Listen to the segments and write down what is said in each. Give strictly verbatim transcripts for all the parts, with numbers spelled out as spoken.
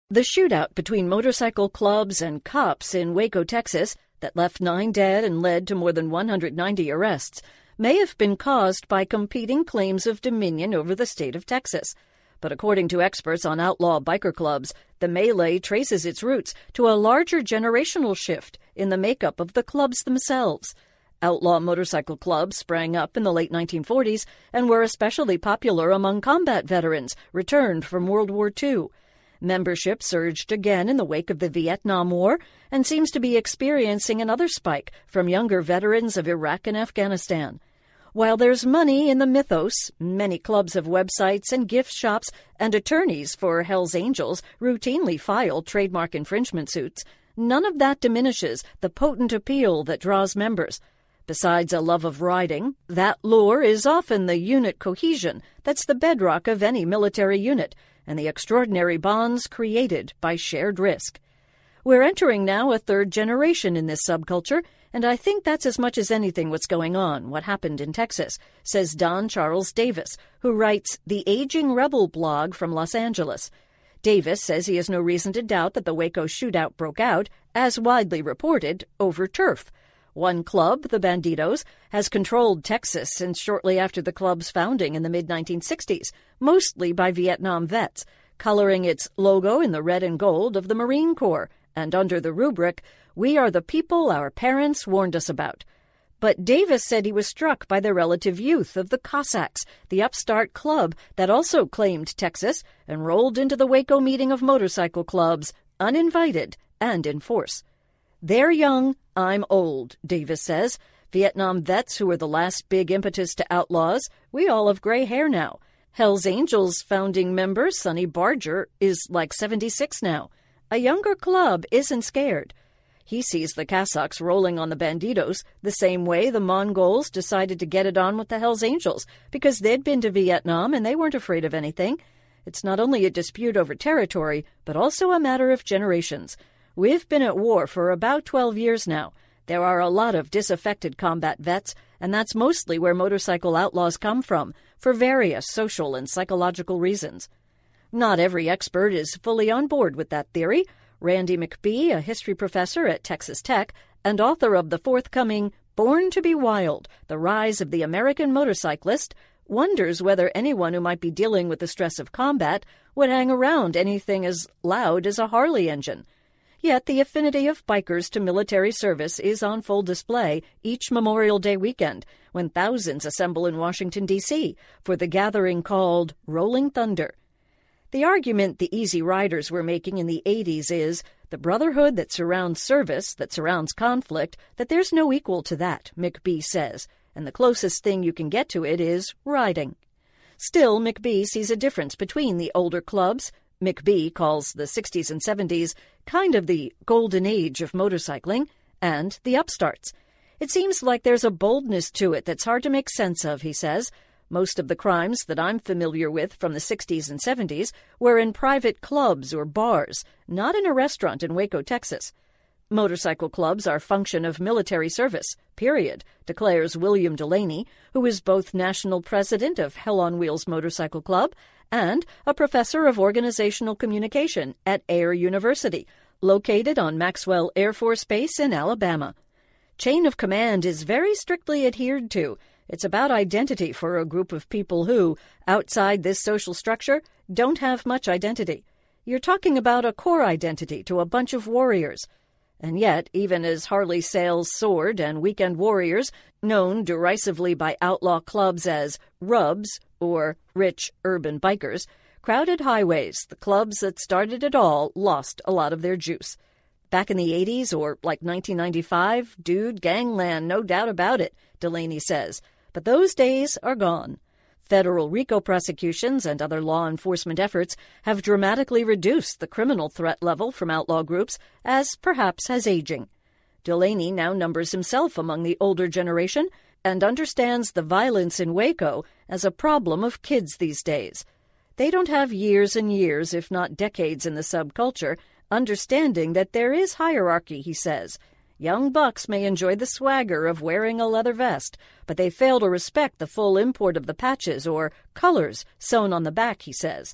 The shootout between motorcycle clubs and cops in Waco, Texas, that left nine dead and led to more than one hundred ninety arrests, may have been caused by competing claims of dominion over the state of Texas. But according to experts on outlaw biker clubs, the melee traces its roots to a larger generational shift in the makeup of the clubs themselves. Outlaw motorcycle clubs sprang up in the late nineteen forties and were especially popular among combat veterans returned from World War Two. Membership surged again in the wake of the Vietnam War and seems to be experiencing another spike from younger veterans of Iraq and Afghanistan. While there's money in the mythos, many clubs have websites and gift shops, and attorneys for Hells Angels routinely file trademark infringement suits. None of that diminishes the potent appeal that draws members. Besides a love of riding, that lure is often the unit cohesion that's the bedrock of any military unit, and the extraordinary bonds created by shared risk. We're entering now a third generation in this subculture, and I think that's as much as anything what's going on, what happened in Texas, says Don Charles Davis, who writes the Aging Rebel blog from Los Angeles. Davis says he has no reason to doubt that the Waco shootout broke out, as widely reported, over turf. One club, the Bandidos, has controlled Texas since shortly after the club's founding in the mid nineteen sixties, mostly by Vietnam vets, coloring its logo in the red and gold of the Marine Corps, and under the rubric, "We are the people our parents warned us about." But Davis said he was struck by the relative youth of the Cossacks, the upstart club that also claimed Texas and rolled into the Waco meeting of motorcycle clubs, uninvited and in force. "They're young, I'm old," Davis says. "Vietnam vets who were the last big impetus to outlaws, we all have gray hair now. Hells Angels founding member Sonny Barger is like seventy-six now. A younger club isn't scared." He sees the Cossacks rolling on the Bandidos the same way the Mongols decided to get it on with the Hells Angels, because they'd been to Vietnam and they weren't afraid of anything. It's not only a dispute over territory, but also a matter of generations. We've been at war for about twelve years now. There are a lot of disaffected combat vets, and that's mostly where motorcycle outlaws come from, for various social and psychological reasons. Not every expert is fully on board with that theory. Randy McBee, a history professor at Texas Tech and author of the forthcoming Born to be Wild, The Rise of the American Motorcyclist, wonders whether anyone who might be dealing with the stress of combat would hang around anything as loud as a Harley engine. Yet the affinity of bikers to military service is on full display each Memorial Day weekend, when thousands assemble in Washington, D C for the gathering called Rolling Thunder. The argument the Easy Riders were making in the eighties is the brotherhood that surrounds service, that surrounds conflict, that there's no equal to that, McBee says, and the closest thing you can get to it is riding. Still, McBee sees a difference between the older clubs. McBee calls the sixties and seventies kind of the golden age of motorcycling, and the upstarts. It seems like there's a boldness to it that's hard to make sense of, he says. Most of the crimes that I'm familiar with from the sixties and seventies were in private clubs or bars, not in a restaurant in Waco, Texas. Motorcycle clubs are a function of military service, period, declares William Delaney, who is both national president of Hell on Wheels Motorcycle Club and a professor of organizational communication at Air University, located on Maxwell Air Force Base in Alabama. Chain of command is very strictly adhered to. It's about identity for a group of people who, outside this social structure, don't have much identity. You're talking about a core identity to a bunch of warriors. And yet, even as Harley Sales soared and weekend warriors, known derisively by outlaw clubs as rubs or rich urban bikers, crowded highways, the clubs that started it all lost a lot of their juice. Back in the eighties, or like nineteen ninety-five, dude, gangland, no doubt about it, Delaney says. But those days are gone. Federal RICO prosecutions and other law enforcement efforts have dramatically reduced the criminal threat level from outlaw groups, as perhaps has aging. Delaney now numbers himself among the older generation and understands the violence in Waco as a problem of kids these days. They don't have years and years, if not decades, in the subculture, understanding that there is hierarchy, he says. Young bucks may enjoy the swagger of wearing a leather vest, but they fail to respect the full import of the patches or colors sewn on the back, he says.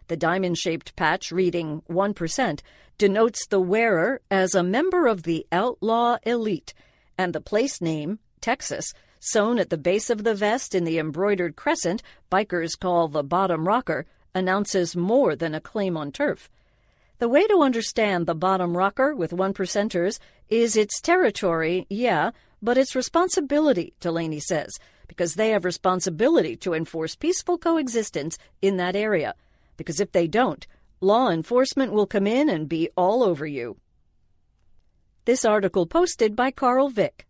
The diamond-shaped patch reading one percent denotes the wearer as a member of the outlaw elite, and the place name, Texas, sewn at the base of the vest in the embroidered crescent bikers call the bottom rocker, announces more than a claim on turf. The way to understand the bottom rocker with one-percenters is its territory, yeah, but its responsibility, Delaney says, because they have responsibility to enforce peaceful coexistence in that area. Because if they don't, law enforcement will come in and be all over you. This article posted by Carl Vick.